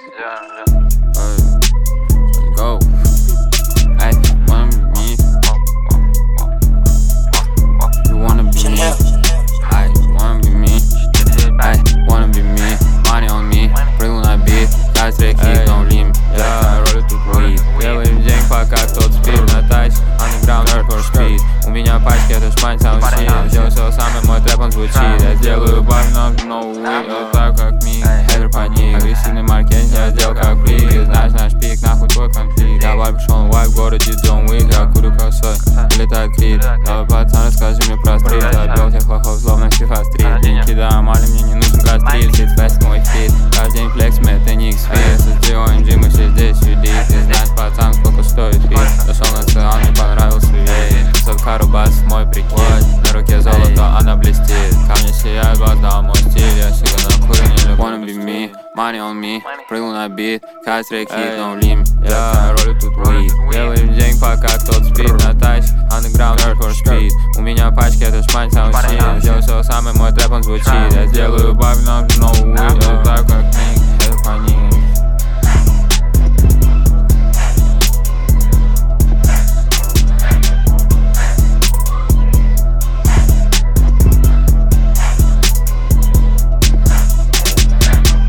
Let's go. Ay, wanna be me? You wanna be me? Ay, wanna be me? Ay, wanna be me? Money on me, прыгну на бит, каждый трек хитом лим. Я ролю тут weed. Делаем день, пока кто-то спит. На тачке, underground, hardcore speed. У меня пачки, это шмань, саунд стиль. Сделаю все самое, мой трэп, он звучит. Я сделаю баб, но новый weed. Я так как ми, хейтер паник. Агрессивный маркетинг, я сделал как фрик. Знаешь наш пик, нахуй твой конфликт. Я вайп шел, вайп в городе Джон Уик. Я курю косой, вылетает крит. Давай, пацан, расскажи мне про стрит. Забил тех лохов, словно Сифа-стрит. Деньги, да, мали, мне не нужен гастрит. Хит фест, мой хит. Каждый день флекс, это не X-Fit. SSG, OMG, мы все здесь юдит. Ты знаешь, пацан, сколько стоит фит. Зашел на ЦА, мне понравился вид. 500 карубас, мой прикид. На руке золото, она блестит. Камни сияют, вода, мой стиль. Я всегда на куре, не люблю. Wanna be me, money on me. Прыгну на бит, каждый трек хитом лим. Я ролю тут weed. Делаем день, пока кто-то спит. На тачке, underground, hardcore speed. У меня пачки, это шмань, саунд стиль. Сделаю все самое, мой трэп, он звучит. Я сделаю баб, но новый weed.